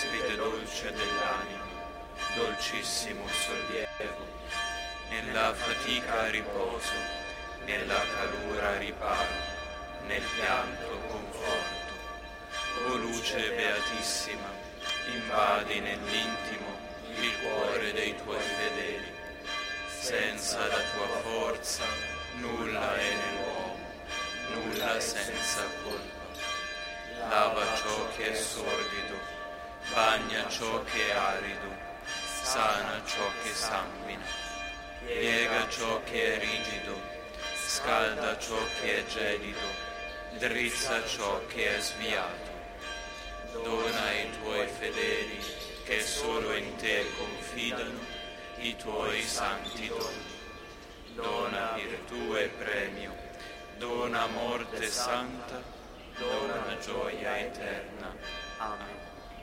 ospite dolce dell'anima, dolcissimo sollievo, nella fatica riposo, nella calura riparo, nel pianto conforto. O luce beatissima, invadi nell'intimo il cuore dei tuoi fedeli. Senza la tua forza nulla è nell'uomo, nulla senza colpa. Lava ciò che è sordido, bagna ciò che è arido, sana ciò che sanguina, piega ciò che è rigido, scalda ciò che è gelido, drizza ciò che è sviato. Dona ai tuoi fedeli, che solo in te confidano, i tuoi santi doni. Dona virtù e premio, dona morte santa, dona gioia eterna. Amen.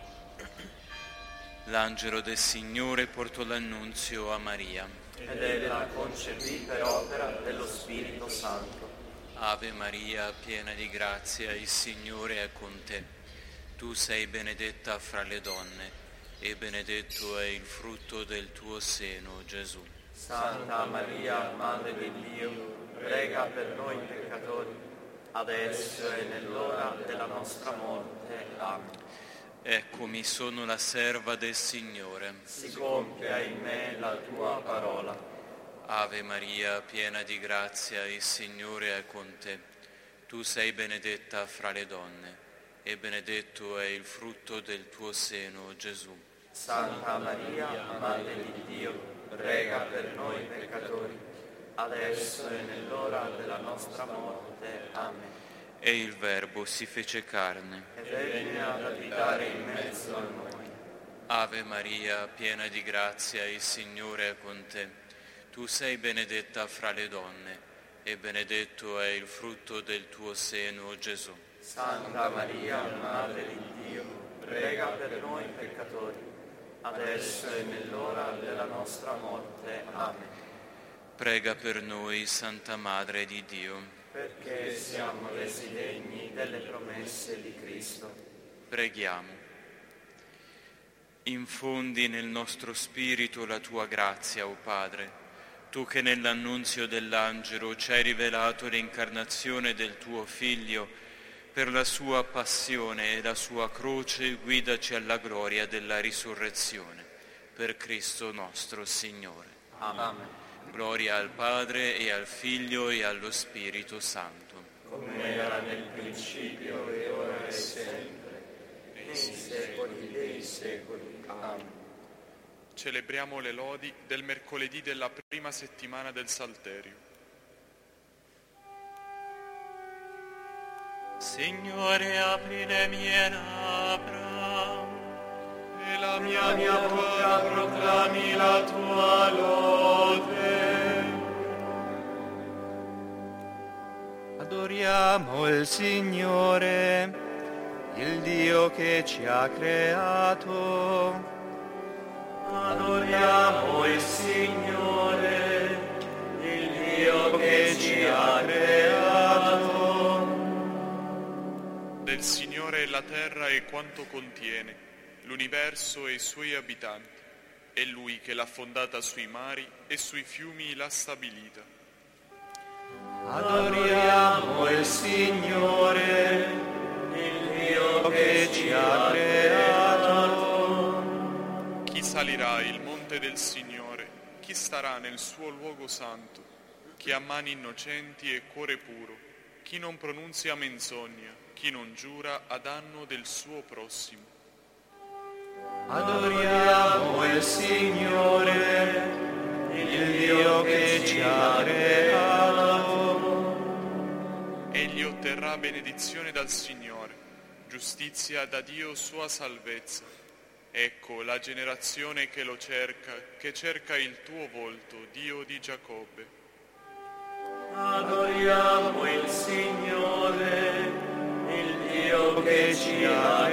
L'angelo del Signore portò l'annunzio a Maria. Ed ella concepì per opera dello Spirito Santo. Ave Maria, piena di grazia, il Signore è con te. Tu sei benedetta fra le donne, e benedetto è il frutto del tuo seno, Gesù. Santa Maria, Madre di Dio, prega per noi peccatori, adesso e nell'ora della nostra morte. Amen. Eccomi, sono la serva del Signore. Si compia in me la tua parola. Ave Maria, piena di grazia, il Signore è con te. Tu sei benedetta fra le donne, e benedetto è il frutto del tuo seno, Gesù. Santa Maria, Madre di Dio, prega per noi peccatori, adesso e nell'ora della nostra morte. Amen. E il Verbo si fece carne e venne ad abitare in mezzo a noi. Ave Maria, piena di grazia, il Signore è con te. Tu sei benedetta fra le donne, e benedetto è il frutto del tuo seno, Gesù. Santa Maria, Madre di Dio, prega per noi peccatori, adesso e nell'ora della nostra morte. Amen. Prega per noi, Santa Madre di Dio, perché siamo resi degni delle promesse di Cristo. Preghiamo. Infondi nel nostro spirito la tua grazia, o Padre, tu che nell'annunzio dell'angelo ci hai rivelato l'incarnazione del tuo Figlio. Per la sua passione e la sua croce guidaci alla gloria della risurrezione. Per Cristo nostro Signore. Amen. Gloria al Padre e al Figlio e allo Spirito Santo. Come era nel principio e ora e sempre, nei secoli dei secoli. Amen. Celebriamo le lodi del mercoledì della prima settimana del Salterio. Signore, apri le mie labbra, e la mia bocca proclami la tua lode. Adoriamo il Signore, il Dio che ci ha creato. Adoriamo il Signore, il Dio che ci ha creato. Del Signore è la terra e quanto contiene, l'universo e i suoi abitanti. È Lui che l'ha fondata sui mari e sui fiumi l'ha stabilita. Adoriamo il Signore, il Dio che ci ha creato. Chi salirà il monte del Signore? Chi starà nel suo luogo santo? Chi ha mani innocenti e cuore puro? Chi non pronunzia menzogna? Chi non giura a danno del suo prossimo? Adoriamo il Signore, il Dio che ci ha creato. Egli otterrà benedizione dal Signore, giustizia da Dio sua salvezza. Ecco la generazione che lo cerca, che cerca il tuo volto, Dio di Giacobbe. Adoriamo il Signore, il Dio che ci ha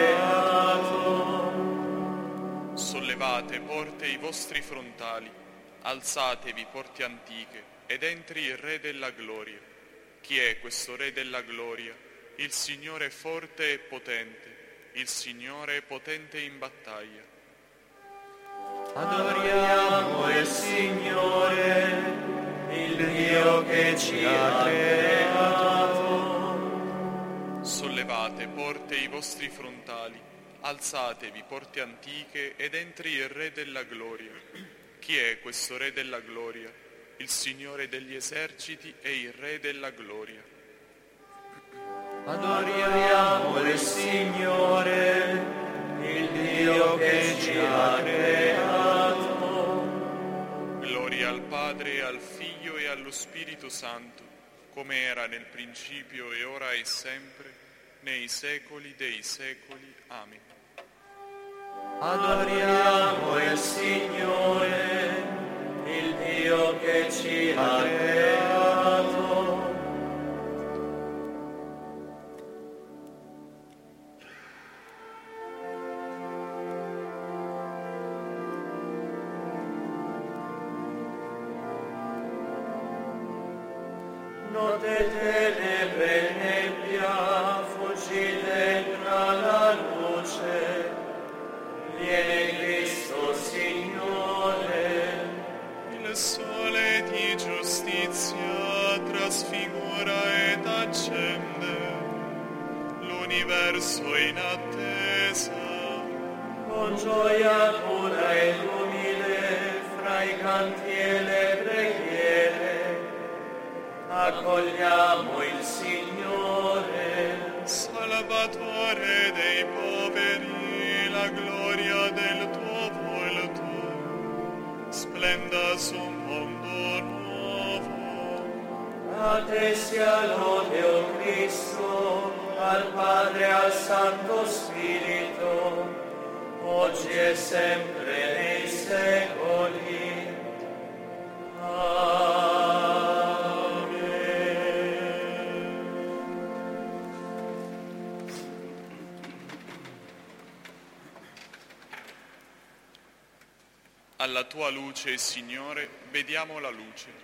creato. Sollevate, porte, i vostri frontali, alzatevi, porte antiche, ed entri il Re della gloria. Chi è questo Re della gloria? Il Signore forte e potente, il Signore è potente in battaglia. Adoriamo il Signore, il Dio che ci ha creato. Sollevate, porte, i vostri frontali, alzatevi, porte antiche, ed entri il Re della Gloria. Chi è questo Re della Gloria? Il Signore degli eserciti e il Re della Gloria. Adoriamo il Signore, il Dio che ci ha creato. Gloria al Padre, al Figlio e allo Spirito Santo, come era nel principio e ora e sempre, nei secoli dei secoli. Amen. Adoriamo il Signore, il Dio che ci ha creato. Notte tenebre nebbia, fuggite tra la luce, viene Cristo Signore. Il sole di giustizia trasfigura ed accende l'universo in attesa. Con gioia pura ed umile, fra i canti e le preghiere, accogliamo il Signore. Salvatore dei poveri, la gloria del tuo volto splenda su un mondo nuovo. A te sia lode, o Cristo, al Padre e al Santo Spirito, oggi e sempre nei secoli. Amen. Alla tua luce, Signore, vediamo la luce.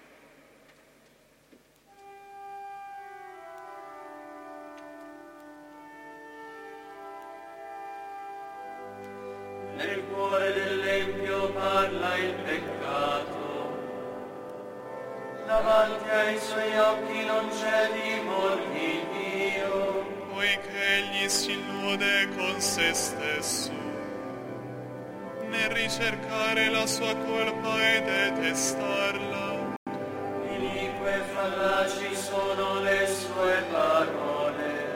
Nel cuore dell'empio parla il peccato, davanti ai suoi occhi non c'è timor di Dio. Poiché egli si illude con se stesso, nel ricercare la sua colpa e detestarla. Inique e fallaci sono le sue parole,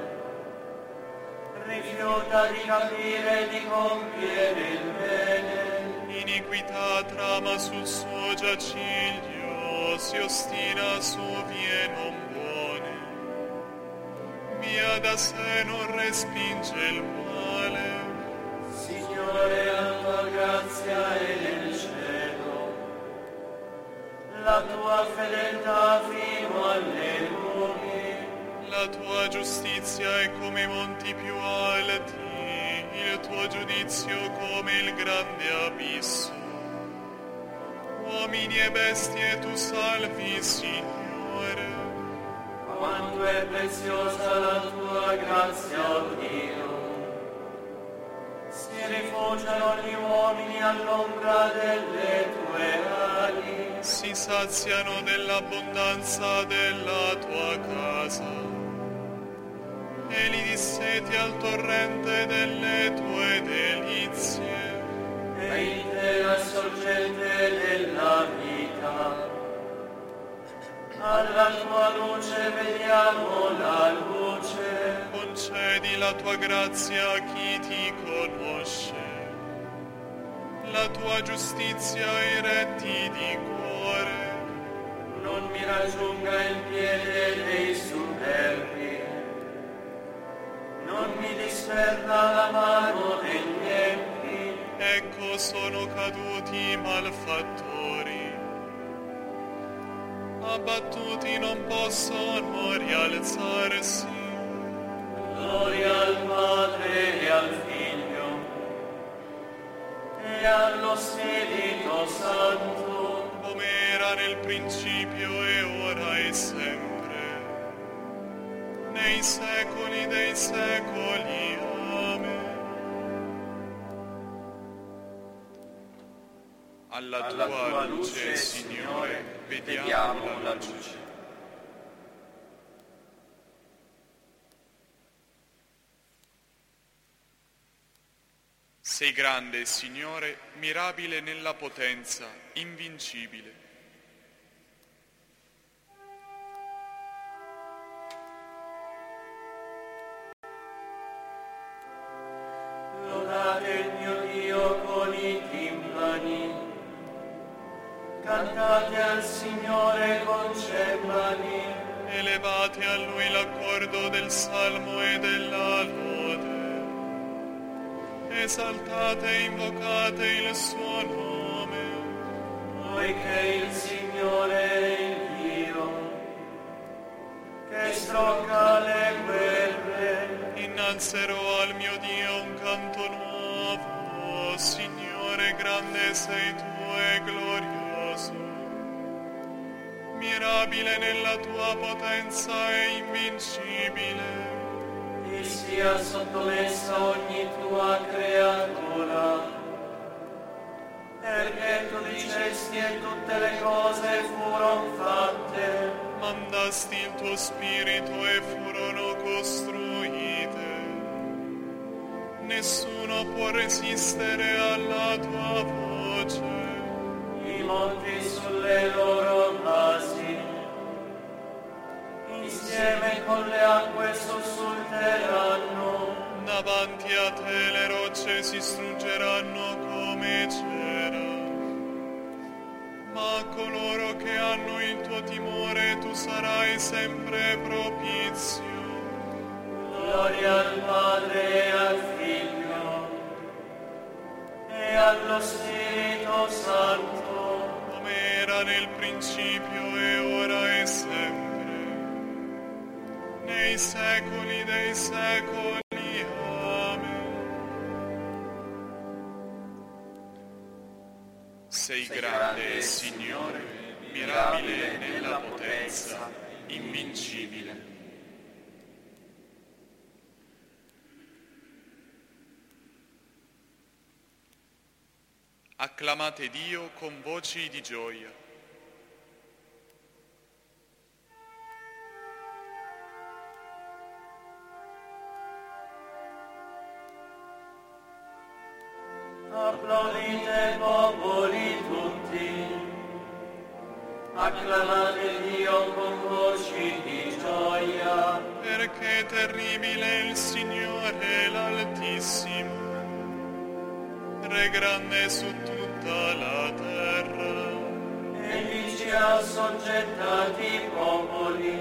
rifiuta di capire e di compiere il bene. Iniquità trama sul suo giaciglio, si ostina su vie non buone. Via da sé non respinge il male. Signore, la tua grazia è nel cielo, la tua fedeltà fino alle nubi. La tua giustizia è come i monti più alti, il tuo giudizio come il grande abisso. Uomini e bestie tu salvi, Signore. Quanto è preziosa la tua grazia, o Dio! Si rifugiano gli uomini all'ombra delle tue ali. Si saziano dell'abbondanza della tua casa e li disseti al torrente delle tue delizie. E in te la sorgente della vita, alla tua luce vediamo la luce. Concedi la tua grazia a chi ti conosce, la tua giustizia ai retti di cuore. Non mi raggiunga il piede dei superbi, non mi disperda la mano degli empi. Ecco sono caduti i malfattori, abbattuti non possono rialzarsi. Gloria al Padre e al Figlio e allo Spirito Santo, come era nel principio e ora e sempre, nei secoli dei secoli. Alla tua luce, Signore, vediamo la luce. Sei grande, Signore, mirabile nella potenza, invincibile. Lodate il mio Dio con i timpani, cantate al Signore con cembali, Elevate a Lui l'accordo del salmo e della lode. Esaltate e invocate il suo nome. poiché il Signore è il Dio, che strocca le guerre. Innalzerò al mio Dio un canto nuovo, Signore, grande sei tu e glorioso. Mirabile nella tua potenza e invincibile. Ti sia sottomessa ogni tua creatura, perché tu dicesti e tutte le cose furono fatte. Mandasti il tuo spirito e furono costruite. Nessuno può resistere alla tua voce. I monti sulle loro basi, insieme con le acque sussulteranno. Davanti a te le rocce si struggeranno come cera. Ma a coloro che hanno il tuo timore tu sarai sempre propizio. Gloria al Padre e al Figlio e allo Spirito Santo, Come era nel principio e ora e sempre, nei secoli dei secoli. Sei grande, Signore, mirabile nella potenza, invincibile. Acclamate Dio con voci di gioia. applaudite popoli tutti, acclamate Dio con voci di gioia, Perché terribile è il Signore l'Altissimo, Re grande su tutta la terra. egli ci ha assoggettati i popoli,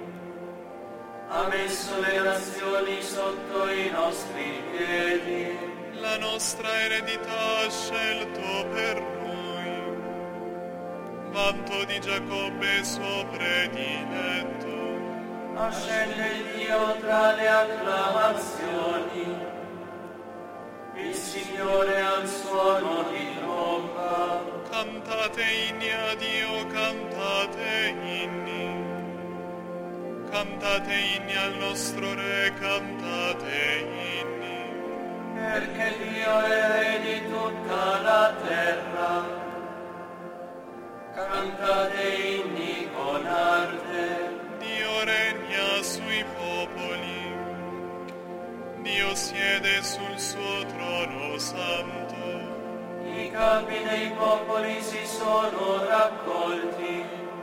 ha messo le nazioni sotto i nostri piedi. La nostra eredità ha scelto per noi, vanto di Giacobbe suo prediletto. Ascende Dio tra le acclamazioni, il Signore al suono di tromba. Cantate inni a Dio, cantate inni. Cantate inni al nostro Re, cantate inni. Perché Dio è Re di tutta la terra, cantate inni con arte. Dio regna sui popoli, Dio siede sul suo trono santo. I capi dei popoli si sono raccolti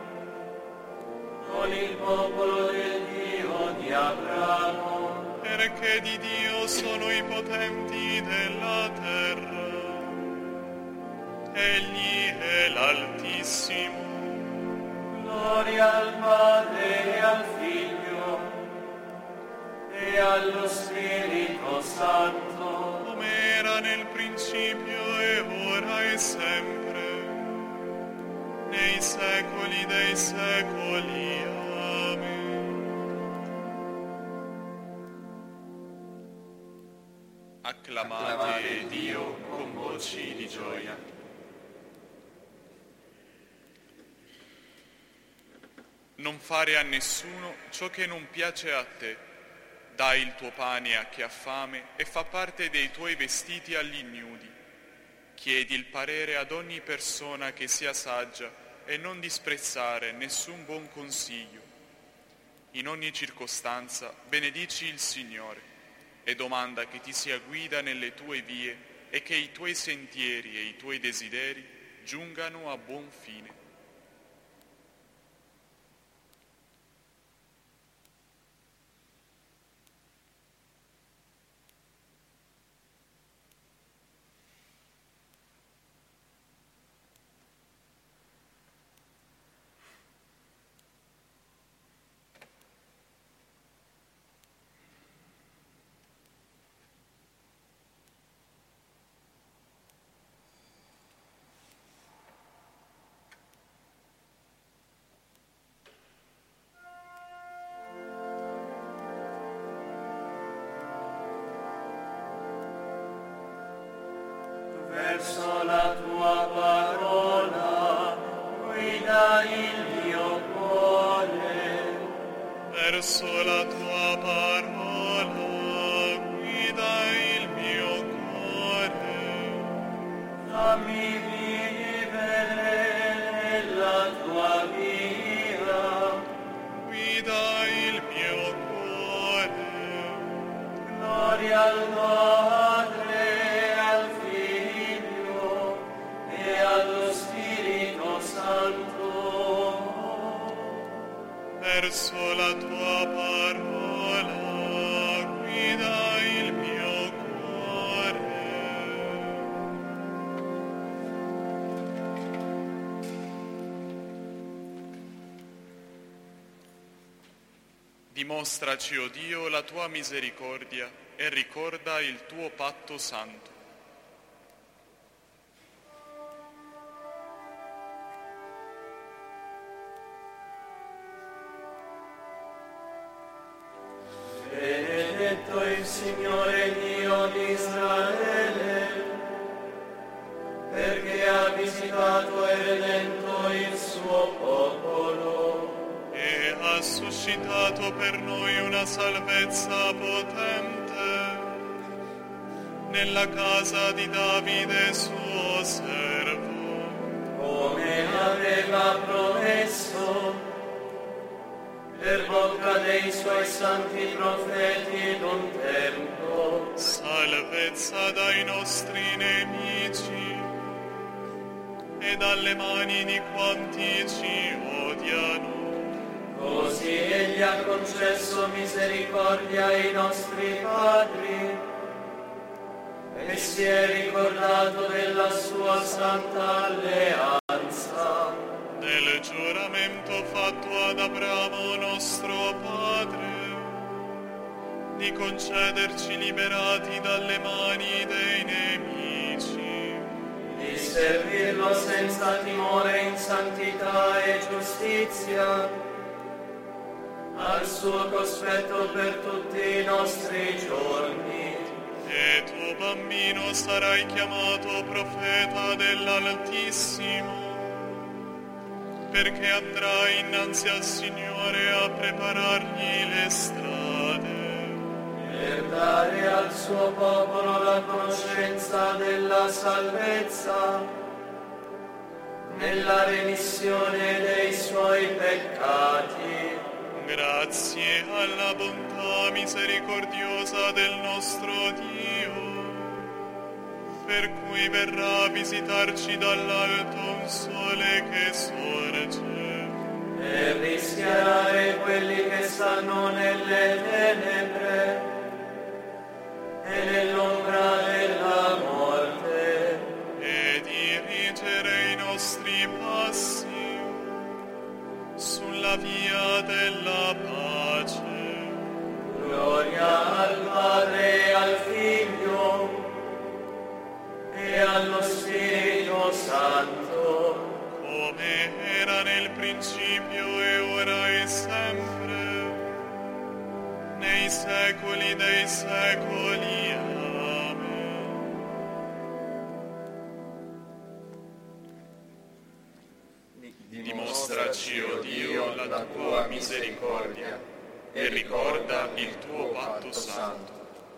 con il popolo del Dio di Abramo. Perché di Dio sono i potenti della terra, Egli è l'Altissimo. Gloria al Padre e al Figlio e allo Spirito Santo, Come era nel principio e ora e sempre, nei secoli dei secoli. Amen. Acclamate Dio con voci di gioia. Non fare a nessuno ciò che non piace a te. Dai il tuo pane a chi ha fame e fa parte dei tuoi vestiti agli ignudi. Chiedi il parere ad ogni persona che sia saggia e non disprezzare nessun buon consiglio. In ogni circostanza benedici il Signore e domanda che ti sia guida nelle tue vie e che i tuoi sentieri e i tuoi desideri giungano a buon fine. Verso la tua parola guida il mio cuore. Verso la tua parola guida il mio cuore. Fammi vivere nella tua via. Guida il mio cuore. Gloria al Padre, al Figlio e allo Spirito Santo. Verso la tua parola guida il mio cuore. Dimostraci, o Dio, la tua misericordia e ricorda il tuo patto santo. Benedetto il Signore Dio di Israele, perché ha visitato e redento il suo popolo. E ha suscitato per noi una salvezza potente nella casa di Davide suo servo, Come aveva promesso per bocca dei suoi santi profeti d'un tempo. salvezza dai nostri nemici e dalle mani di quanti ci odiano. Così egli ha concesso misericordia ai nostri padri e si è ricordato della sua santa alleanza, Del giuramento fatto ad Abramo nostro padre, di concederci liberati dalle mani dei nemici, di servirlo senza timore in santità e giustizia, al suo cospetto per tutti i nostri giorni. e tuo bambino sarai chiamato profeta dell'Altissimo, perché andrai innanzi al Signore a preparargli le strade, Per dare al suo popolo la conoscenza della salvezza, nella remissione dei suoi peccati. grazie alla bontà misericordiosa del nostro Dio, per cui verrà a visitarci dall'alto un sole che sorge, E rischiarare quelli che stanno nelle tenebre e nell'ombra della morte, e dirigere i nostri passi sulla via della pace. gloria al Padre e al Figlio e allo Spirito Santo, Come era nel principio e ora e sempre, nei secoli dei secoli. Amen. Dimostraci, o Dio, la tua misericordia e ricorda il tuo patto santo.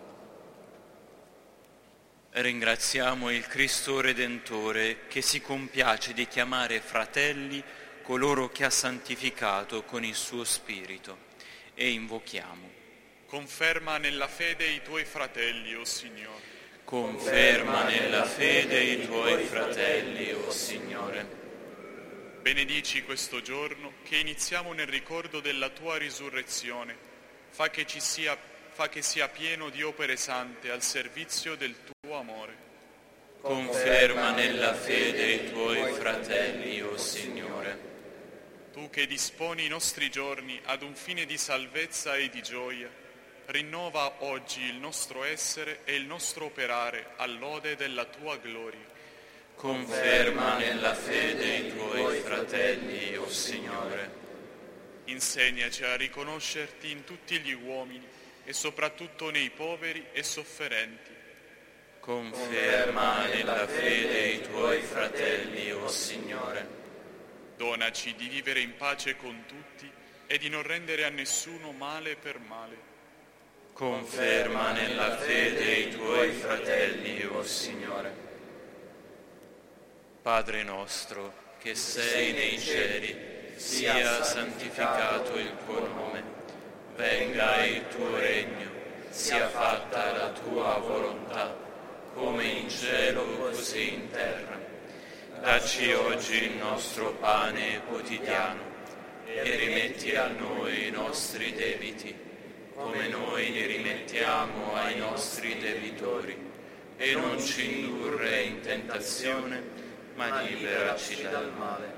Ringraziamo il Cristo Redentore che si compiace di chiamare fratelli coloro che ha santificato con il suo Spirito, e invochiamo. Conferma nella fede i tuoi fratelli, o Signore. Conferma nella fede i tuoi fratelli, o Signore. Benedici questo giorno che iniziamo nel ricordo della tua risurrezione. Fa che sia pieno di opere sante al servizio del tuo amore. Conferma nella fede i tuoi fratelli, o Signore. Tu che disponi i nostri giorni ad un fine di salvezza e di gioia, rinnova oggi il nostro essere e il nostro operare all'ode della tua gloria. Conferma nella fede i tuoi fratelli, o Signore. Insegnaci a riconoscerti in tutti gli uomini e soprattutto nei poveri e sofferenti. Conferma nella fede i tuoi fratelli, o Signore. Donaci di vivere in pace con tutti e di non rendere a nessuno male per male. Conferma nella fede i tuoi fratelli, o Signore. Padre nostro, che sei nei cieli, sia santificato il tuo nome. Venga il tuo regno, sia fatta la tua volontà, come in cielo così in terra. Dacci oggi il nostro pane quotidiano e rimetti a noi i nostri debiti, come noi li rimettiamo ai nostri debitori, e non ci indurre in tentazione, ma liberaci dal male.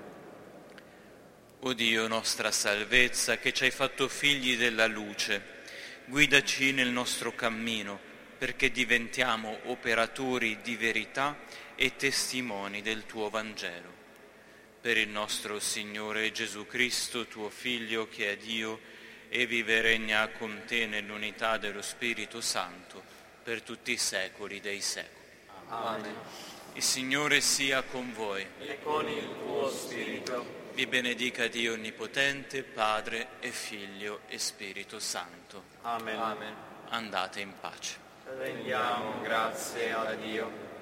O Dio, nostra salvezza, che ci hai fatto figli della luce, guidaci nel nostro cammino, perché diventiamo operatori di verità e testimoni del tuo Vangelo. Per il nostro Signore Gesù Cristo, tuo Figlio, che è Dio, e vive e regna con te nell'unità dello Spirito Santo, per tutti i secoli dei secoli. Amen. Il Signore sia con voi. E con il tuo Spirito. Vi benedica Dio Onnipotente, Padre e Figlio e Spirito Santo. Amen. Amen. Andate in pace. Rendiamo grazie a Dio.